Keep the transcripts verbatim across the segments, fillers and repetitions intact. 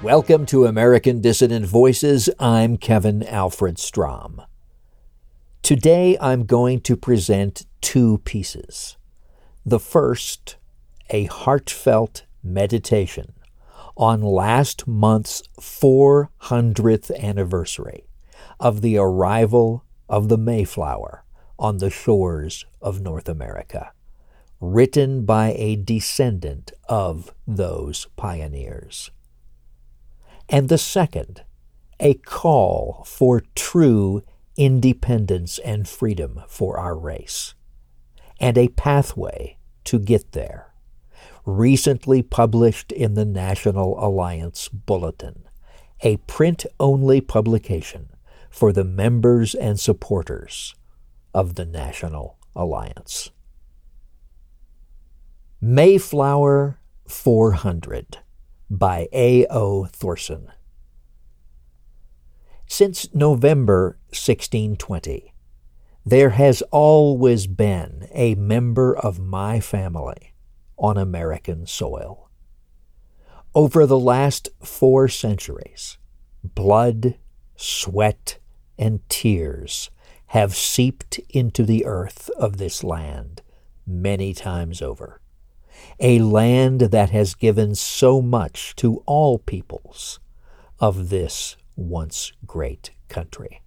Welcome to American Dissident Voices. I'm Kevin Alfred Strom. Today I'm going to present two pieces. The first, a heartfelt meditation on last month's four hundredth anniversary of the arrival of the Mayflower on the shores of North America, written by a descendant of those pioneers. And the second, a call for true independence and freedom for our race, and a pathway to get there, recently published in the National Alliance Bulletin, a print-only publication for the members and supporters of the National Alliance. Mayflower four hundred by A O Thorson. Since November sixteen twenty, there has always been a member of my family on American soil. Over the last four centuries, blood, sweat, and tears have seeped into the earth of this land many times over. A land that has given so much to all peoples of this once great country.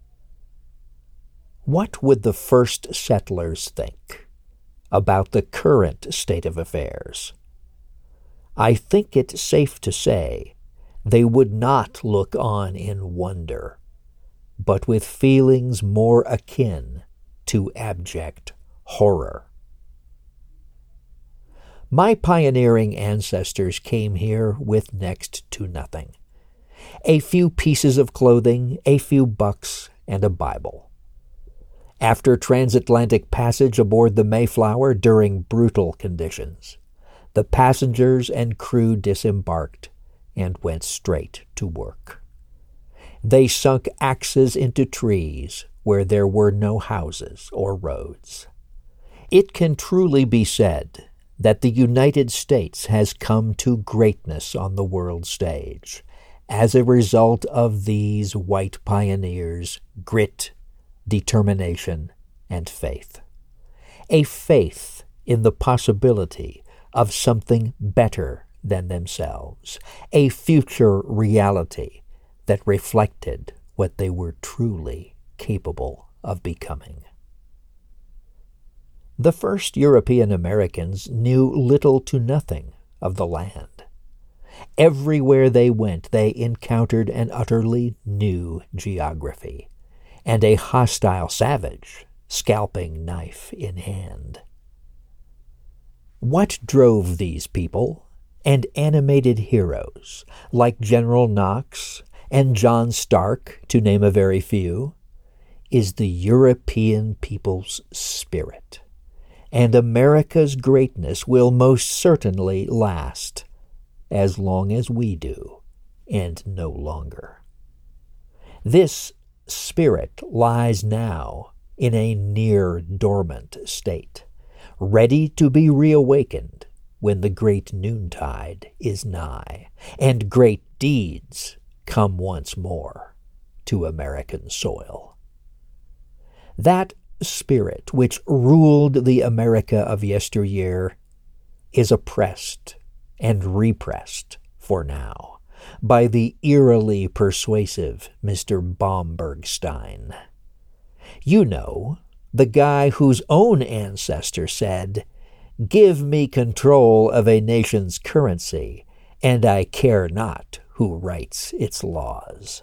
What would the first settlers think about the current state of affairs? I think it's safe to say they would not look on in wonder, but with feelings more akin to abject horror. My pioneering ancestors came here with next to nothing. A few pieces of clothing, a few bucks, and a Bible. After transatlantic passage aboard the Mayflower during brutal conditions, the passengers and crew disembarked and went straight to work. They sunk axes into trees where there were no houses or roads. It can truly be said that the United States has come to greatness on the world stage as a result of these white pioneers' grit, determination, and faith. A faith in the possibility of something better than themselves, a future reality that reflected what they were truly capable of becoming. The first European Americans knew little to nothing of the land. Everywhere they went, they encountered an utterly new geography and a hostile savage, scalping knife in hand. What drove these people and animated heroes like General Knox and John Stark, to name a very few, is the European people's spirit. And America's greatness will most certainly last as long as we do, and no longer. This spirit lies now in a near-dormant state, ready to be reawakened when the great noontide is nigh, and great deeds come once more to American soil. That spirit which ruled the America of yesteryear is oppressed and repressed for now by the eerily persuasive Mister Bombergstein. You know, the guy whose own ancestor said, "Give me control of a nation's currency, and I care not who writes its laws."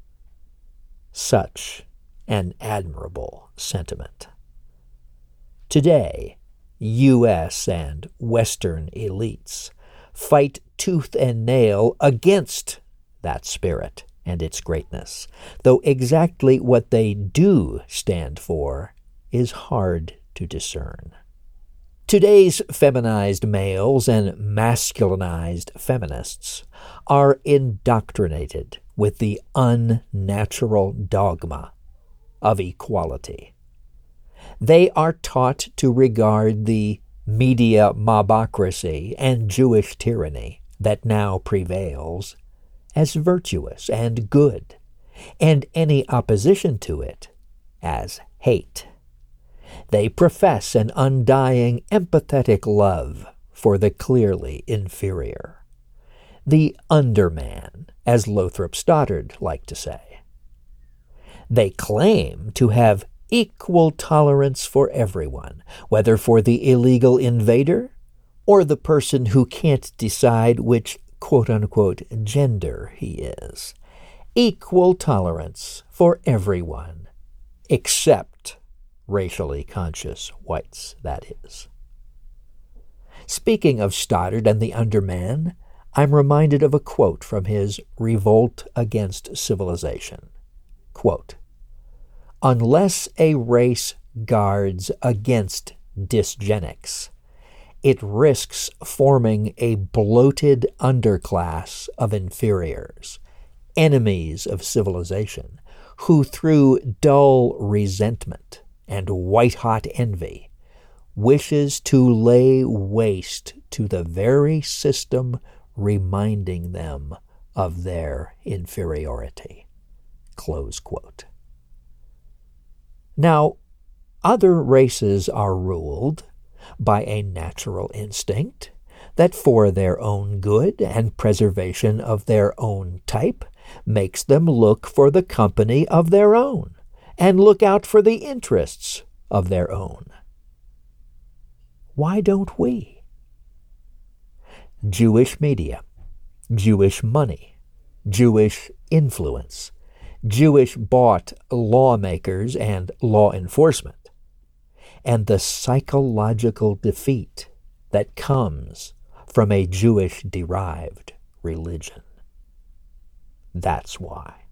Such an admirable sentiment. Today, U S and Western elites fight tooth and nail against that spirit and its greatness, though exactly what they do stand for is hard to discern. Today's feminized males and masculinized feminists are indoctrinated with the unnatural dogma of equality. They are taught to regard the media mobocracy and Jewish tyranny that now prevails as virtuous and good, and any opposition to it as hate. They profess an undying, empathetic love for the clearly inferior, the underman, as Lothrop Stoddard liked to say. They claim to have equal tolerance for everyone, whether for the illegal invader or the person who can't decide which quote-unquote gender he is. Equal tolerance for everyone, except racially conscious whites, that is. Speaking of Stoddard and the Underman, I'm reminded of a quote from his Revolt Against Civilization. Quote, "Unless a race guards against dysgenics, it risks forming a bloated underclass of inferiors, enemies of civilization, who through dull resentment and white-hot envy wishes to lay waste to the very system reminding them of their inferiority." Close quote. Now, other races are ruled by a natural instinct that for their own good and preservation of their own type makes them look for the company of their own and look out for the interests of their own. Why don't we? Jewish media, Jewish money, Jewish influence, Jewish-bought lawmakers and law enforcement, and the psychological defeat that comes from a Jewish-derived religion. That's why.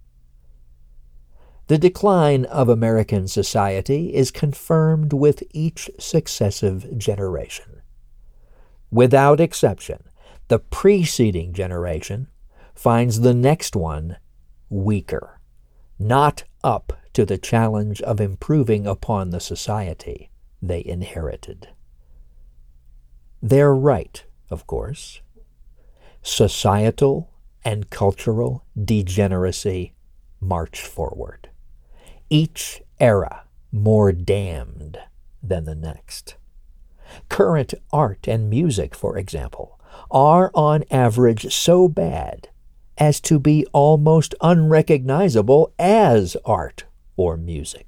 The decline of American society is confirmed with each successive generation. Without exception, the preceding generation finds the next one weaker, not up to the challenge of improving upon the society they inherited. They're right, of course. Societal and cultural degeneracy march forward, each era more damned than the next. Current art and music, for example, are on average so bad as to be almost unrecognizable as art or music.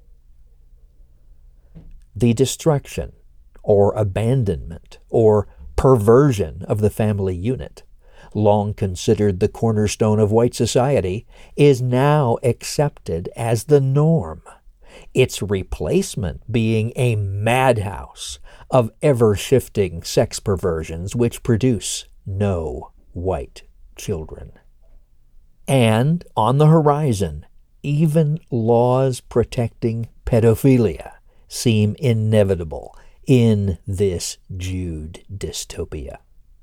The destruction or abandonment or perversion of the family unit, long considered the cornerstone of white society, is now accepted as the norm, its replacement being a madhouse of ever-shifting sex perversions which produce no white children. And on the horizon, even laws protecting pedophilia seem inevitable in this Jude dystopia.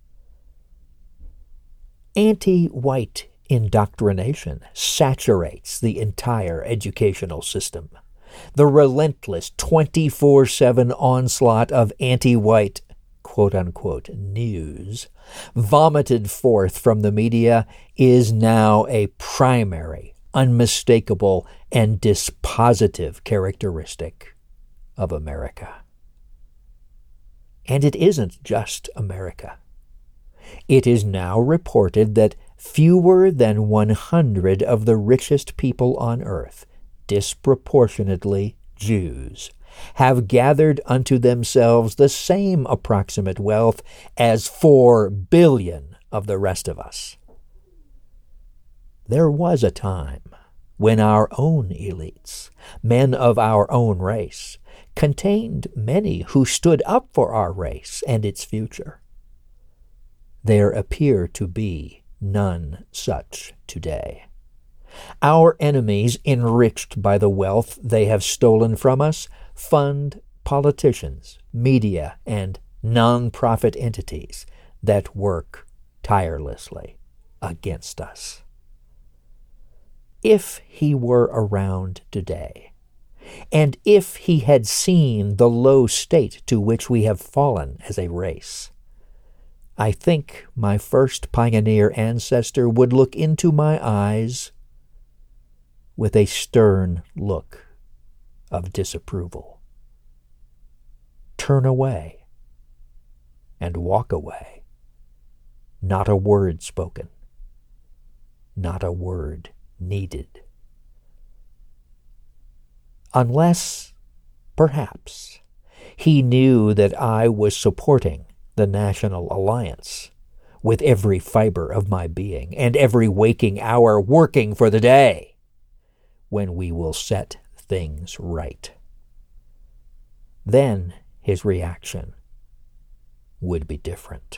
Anti-white indoctrination saturates the entire educational system. The relentless twenty-four seven onslaught of anti-white quote-unquote news vomited forth from the media is now a primary, unmistakable, and dispositive characteristic of America. And it isn't just America. It is now reported that fewer than one hundred of the richest people on earth, disproportionately Jews, have gathered unto themselves the same approximate wealth as four billion of the rest of us. There was a time when our own elites, men of our own race, contained many who stood up for our race and its future. There appear to be none such today. Our enemies, enriched by the wealth they have stolen from us, fund politicians, media, and non-profit entities that work tirelessly against us. If he were around today, and if he had seen the low state to which we have fallen as a race, I think my first pioneer ancestor would look into my eyes with a stern look of disapproval, turn away, and walk away. Not a word spoken, not a word needed. Unless, perhaps, he knew that I was supporting the National Alliance with every fiber of my being and every waking hour working for the day when we will set things right. Then his reaction would be different.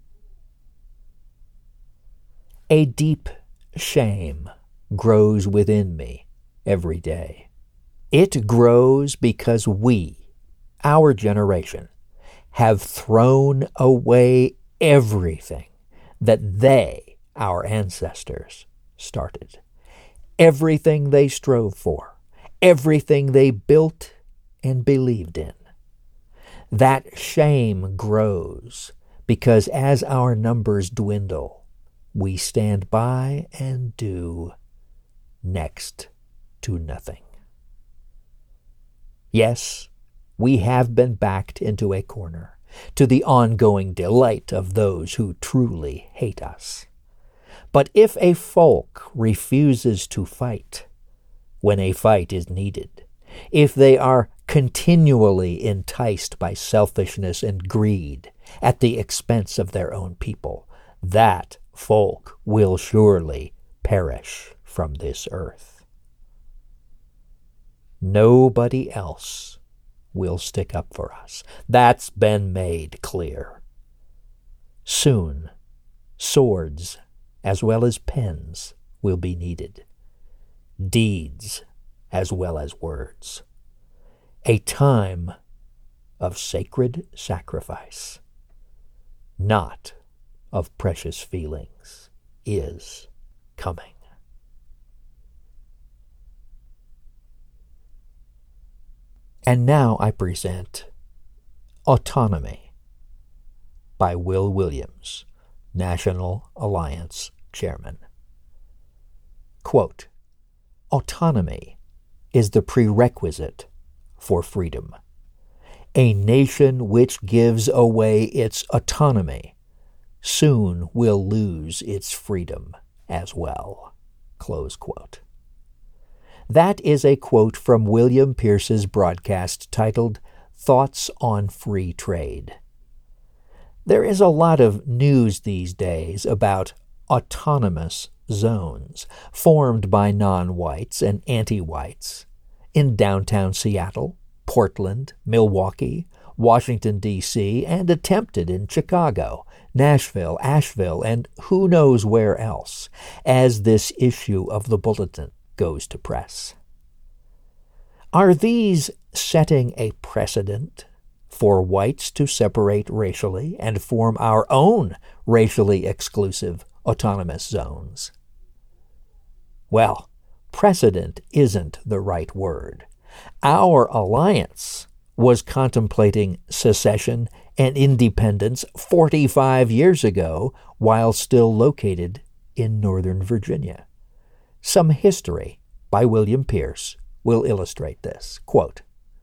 A deep shame grows within me every day. It grows because we, our generation, have thrown away everything that they, our ancestors, started. Everything they strove for, everything they built and believed in. That shame grows because as our numbers dwindle, we stand by and do next to nothing. Yes, we have been backed into a corner, to the ongoing delight of those who truly hate us. But if a folk refuses to fight when a fight is needed, if they are continually enticed by selfishness and greed at the expense of their own people, that folk will surely perish from this earth. Nobody else will stick up for us. That's been made clear. Soon, swords as well as pens will be needed. Deeds as well as words. A time of sacred sacrifice, not of precious feelings, is coming. And now I present Autonomy by Will Williams, National Alliance Chairman. Quote, autonomy is the prerequisite for freedom. A nation which gives away its autonomy soon will lose its freedom as well. Close quote. That is a quote from William Pierce's broadcast titled Thoughts on Free Trade. There is a lot of news these days about autonomous zones formed by non-whites and anti-whites in downtown Seattle, Portland, Milwaukee, Washington, D C, and attempted in Chicago, Nashville, Asheville, and who knows where else, as this issue of the Bulletin goes to press. Are these setting a precedent for whites to separate racially and form our own racially exclusive autonomous zones? Well, precedent isn't the right word. Our alliance was contemplating secession and independence forty-five years ago while still located in Northern Virginia. Some history by William Pierce will illustrate this. Quote,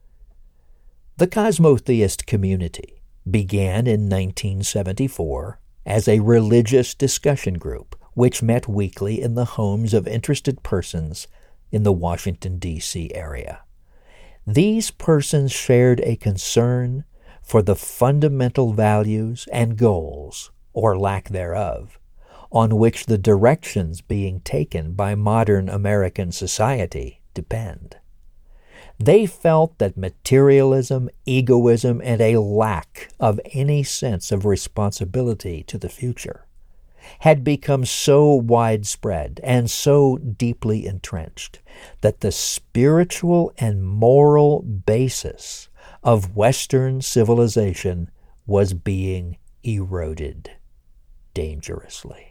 the Cosmotheist community began in nineteen seventy-four as a religious discussion group which met weekly in the homes of interested persons in the Washington, D C area. These persons shared a concern for the fundamental values and goals, or lack thereof, on which the directions being taken by modern American society depend. They felt that materialism, egoism, and a lack of any sense of responsibility to the future had become so widespread and so deeply entrenched that the spiritual and moral basis of Western civilization was being eroded dangerously.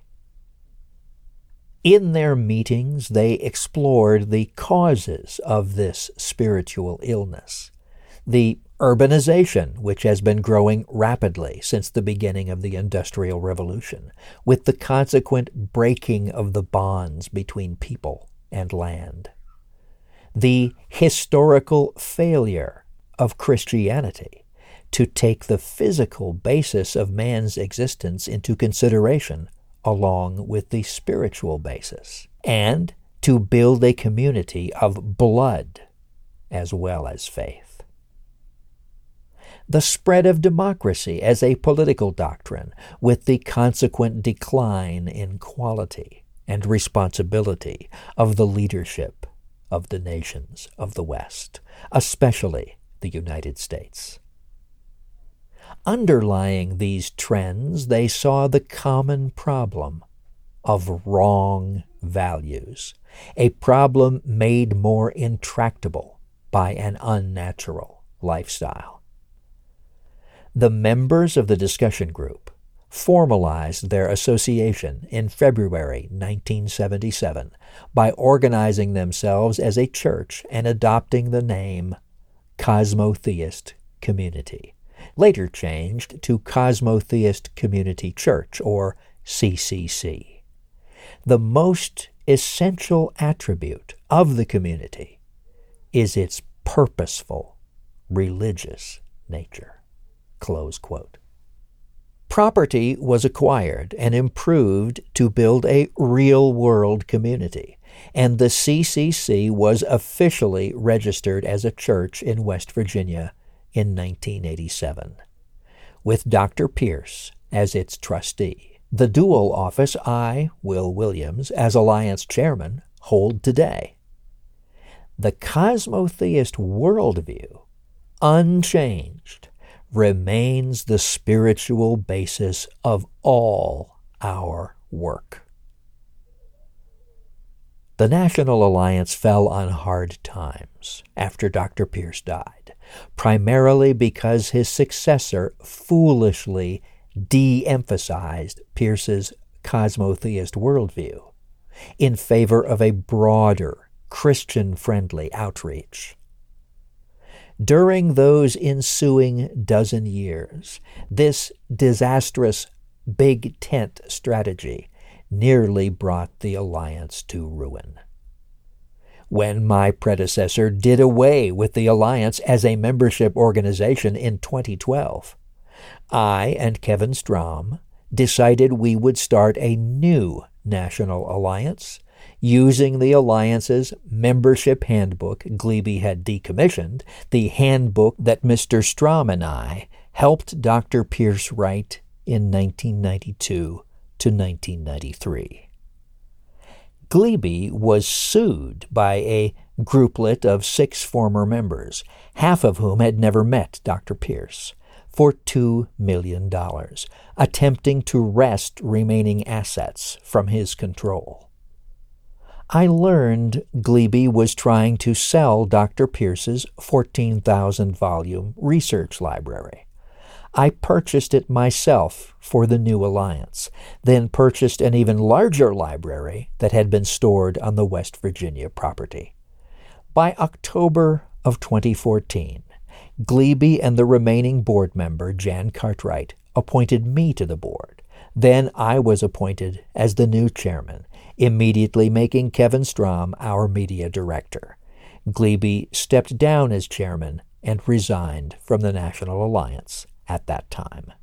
In their meetings, they explored the causes of this spiritual illness, the urbanization, which has been growing rapidly since the beginning of the Industrial Revolution, with the consequent breaking of the bonds between people and land. The historical failure of Christianity to take the physical basis of man's existence into consideration along with the spiritual basis, and to build a community of blood as well as faith. The spread of democracy as a political doctrine, with the consequent decline in quality and responsibility of the leadership of the nations of the West, especially the United States. Underlying these trends, they saw the common problem of wrong values, a problem made more intractable by an unnatural lifestyle. The members of the discussion group formalized their association in February nineteen seventy-seven by organizing themselves as a church and adopting the name Cosmotheist Community, later changed to Cosmotheist Community Church, or C C C. The most essential attribute of the community is its purposeful religious nature. Close quote. Property was acquired and improved to build a real-world community, and the C C C was officially registered as a church in West Virginia in nineteen eighty-seven, with Doctor Pierce as its trustee. The dual office I, Will Williams, as Alliance chairman, hold today. The cosmotheist worldview, unchanged, remains the spiritual basis of all our work. The National Alliance fell on hard times after Doctor Pierce died, primarily because his successor foolishly de-emphasized Pierce's cosmotheist worldview in favor of a broader, Christian-friendly outreach. During those ensuing dozen years, this disastrous big tent strategy nearly brought the Alliance to ruin. When my predecessor did away with the Alliance as a membership organization in twenty twelve, I and Kevin Strom decided we would start a new National Alliance using the Alliance's membership handbook Gliebe had decommissioned, the handbook that Mister Strom and I helped Doctor Pierce write in nineteen ninety-two to nineteen ninety-three. Gliebe was sued by a grouplet of six former members, half of whom had never met Doctor Pierce, for two million dollars, attempting to wrest remaining assets from his control. I learned Gliebe was trying to sell Doctor Pierce's fourteen thousand volume research library. I purchased it myself for the new alliance, then purchased an even larger library that had been stored on the West Virginia property. By October of twenty fourteen, Gliebe and the remaining board member, Jan Cartwright, appointed me to the board. Then I was appointed as the new chairman, immediately making Kevin Strom our media director. Gliebe stepped down as chairman and resigned from the National Alliance at that time.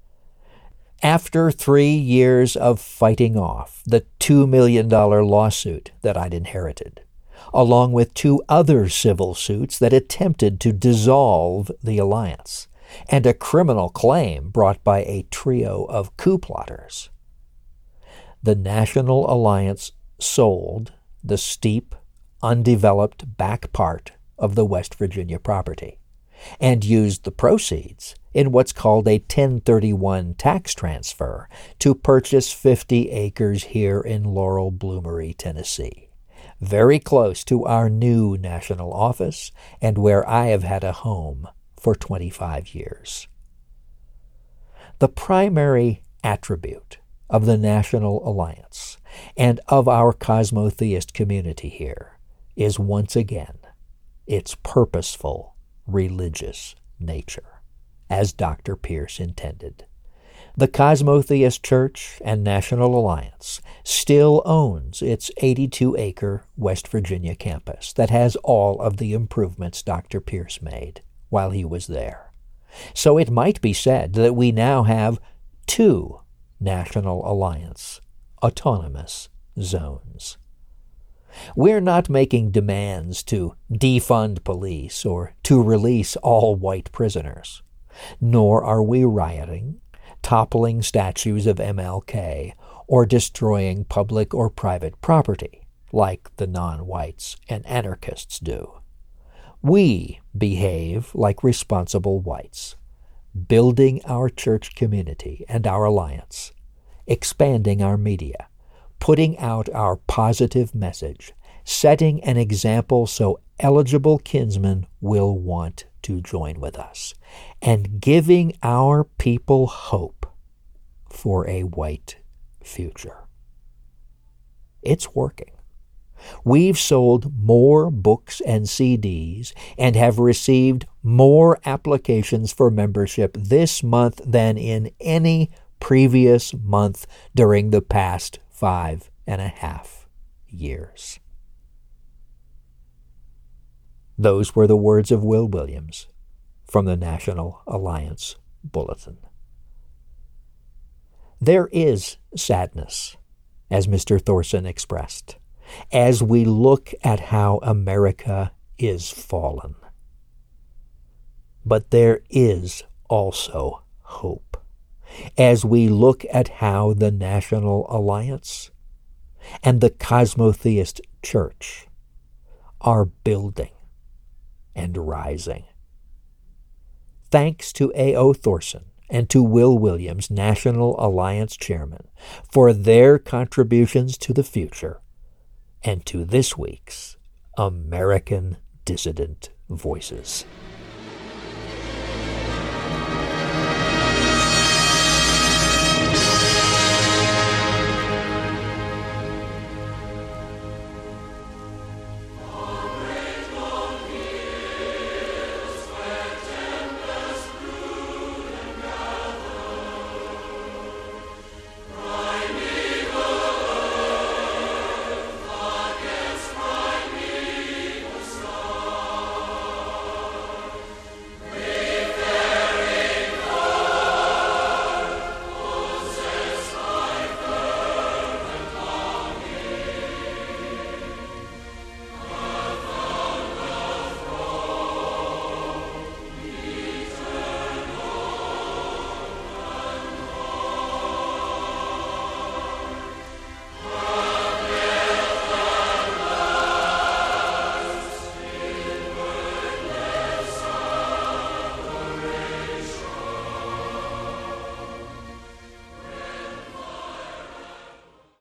After three years of fighting off the two million dollars lawsuit that I'd inherited, along with two other civil suits that attempted to dissolve the alliance, and a criminal claim brought by a trio of coup plotters, the National Alliance sold the steep, undeveloped back part of the West Virginia property and used the proceeds in what's called a ten thirty-one tax transfer to purchase fifty acres here in Laurel Bloomery, Tennessee, very close to our new national office and where I have had a home for twenty-five years. The primary attribute of the National Alliance and of our cosmotheist community here is once again its purposeful religious nature, as Doctor Pierce intended. The Cosmotheist Church and National Alliance still owns its eighty-two acre West Virginia campus that has all of the improvements Doctor Pierce made while he was there. So it might be said that we now have two National Alliance autonomous zones. We're not making demands to defund police or to release all white prisoners, nor are we rioting, toppling statues of M L K, or destroying public or private property, like the non-whites and anarchists do. We behave like responsible whites, building our church community and our alliance, expanding our media, putting out our positive message, setting an example so eligible kinsmen will want to join with us, and giving our people hope for a white future. It's working. We've sold more books and C Ds and have received more applications for membership this month than in any previous month during the past five and a half years. Those were the words of Will Williams from the National Alliance Bulletin. There is sadness, as Mister Thorson expressed, as we look at how America is fallen. But there is also hope, as we look at how the National Alliance and the Cosmotheist Church are building and rising. Thanks to A O Thorson and to Will Williams, National Alliance Chairman, for their contributions to the future and to this week's American Dissident Voices.